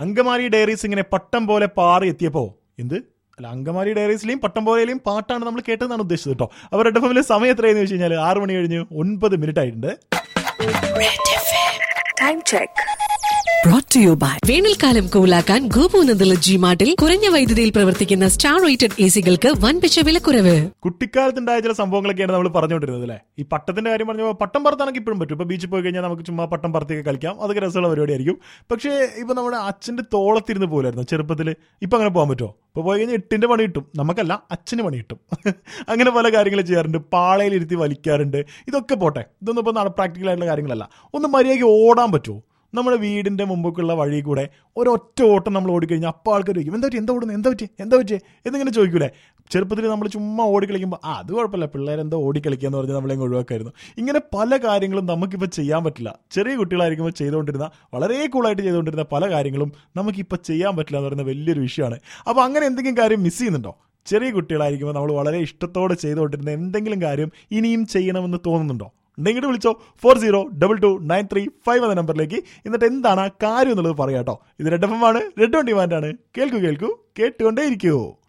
Angamaly diaries ഇങ്ങനെ പട്ടം പോലെ പാറി എത്തിയപ്പോ അല്ല, അങ്കമാലി ഡയറീസിലെയും പട്ടം പോലെയും പാട്ടാണ് നമ്മൾ കേട്ടതെന്നാണ് ഉദ്ദേശിച്ചത് കേട്ടോ. അവർ റെഡ് എഫ്എമ്മിലെ സമയം എത്രയെന്ന് വെച്ച് കഴിഞ്ഞാൽ 6 മണി കഴിഞ്ഞ് 9 ആയിട്ടുണ്ട്. Brought to you by വേനൽക്കാലം കൂലാക്കാൻ ഗോപുനന്ദല ജിമാർട്ടിൽ കുറഞ്ഞ വൈദ്യുതിയിൽ പ്രവർത്തിക്കുന്ന സ്റ്റാർ റേറ്റഡ് എസികൾക്ക് വൻപിച്ച വിലക്കുറവ്. കുട്ടിക്കാലത്തുണ്ടായ ചില സംഭവങ്ങളൊക്കെയാണ് നമ്മൾ പറഞ്ഞുകൊണ്ടിരുന്നത് അല്ലേ. ഈ പട്ടത്തിന്റെ കാര്യം പറഞ്ഞപ്പോൾ പട്ടം പറത്താനൊക്കെ ഇപ്പോഴും പറ്റും. ഇപ്പൊ ബീച്ചിൽ പോയി കഴിഞ്ഞാൽ നമുക്ക് ചുമ്മാ പട്ടം പറത്തൊക്കെ കളിക്കാം, അതൊക്കെ രസമുള്ള പരിപാടിയായിരിക്കും. പക്ഷേ ഇപ്പൊ നമ്മുടെ അച്ഛന്റെ തോളത്തിരുന്ന് പോലായിരുന്നു ചെറുപ്പത്തിൽ. ഇപ്പൊ അങ്ങനെ പോകാൻ പറ്റുമോ? ഇപ്പോൾ പോയി കഴിഞ്ഞാൽ 8ന്റെ പണി കിട്ടും, നമുക്കല്ല അച്ഛന് പണി കിട്ടും. അങ്ങനെ പല കാര്യങ്ങൾ ചെയ്യാറുണ്ട്, പാളയിലിരുത്തി വലിക്കാറുണ്ട്. ഇതൊക്കെ പോട്ടെ, ഇതൊന്നും ഇപ്പോൾ പ്രാക്ടിക്കൽ ആയിട്ടുള്ള കാര്യങ്ങളല്ല. ഒന്ന് മര്യാദയ്ക്ക് ഓടാൻ പറ്റുമോ? നമ്മുടെ വീടിൻ്റെ മുമ്പൊക്കെയുള്ള വഴി കൂടെ ഒരൊറ്റ ഓട്ടം നമ്മൾ ഓടിക്കഴിഞ്ഞാൽ അപ്പോൾ ആൾക്കാർ ചോദിക്കും, എന്താ ഓടുന്നത്, എന്താ പറ്റിയേ എന്നിങ്ങനെ ചോദിക്കൂലേ. ചെറുപ്പത്തിൽ നമ്മൾ ചുമ്മാ ഓടിക്കളിക്കുമ്പോൾ അത് കുഴപ്പമില്ല, പിള്ളേരെന്തോ ഓടിക്കളിക്കുക എന്ന് പറഞ്ഞാൽ നമ്മളെങ്ങ് ഒഴിവാക്കായിരുന്നു. ഇങ്ങനെ പല കാര്യങ്ങളും നമുക്കിപ്പോൾ ചെയ്യാൻ പറ്റില്ല. ചെറിയ കുട്ടികളായിരിക്കുമ്പോൾ ചെയ്തുകൊണ്ടിരുന്ന, വളരെ കൂളായിട്ട് ചെയ്തുകൊണ്ടിരുന്ന പല കാര്യങ്ങളും നമുക്കിപ്പോൾ ചെയ്യാൻ പറ്റില്ല എന്ന് പറയുന്ന വലിയൊരു വിഷയമാണ്. അപ്പോൾ അങ്ങനെ എന്തെങ്കിലും കാര്യം മിസ് ചെയ്യുന്നുണ്ടോ? ചെറിയ കുട്ടികളായിരിക്കുമ്പോൾ നമ്മൾ വളരെ ഇഷ്ടത്തോടെ ചെയ്തുകൊണ്ടിരുന്ന എന്തെങ്കിലും കാര്യം ഇനിയും ചെയ്യണമെന്ന് തോന്നുന്നുണ്ടോ? ഉണ്ടെങ്കിൽ വിളിച്ചോ 40222935 എന്ന നമ്പറിലേക്ക്. എന്നിട്ട് എന്താണ് ആ കാര്യം എന്നുള്ളത് പറയാം കേട്ടോ. ഇത് റെഡ് എഫ്എം ആണ്, റെഡ് ഓൺ ഡിമാൻഡ് ആണ്. കേൾക്കൂ കേട്ടുകൊണ്ടേ ഇരിക്കൂ.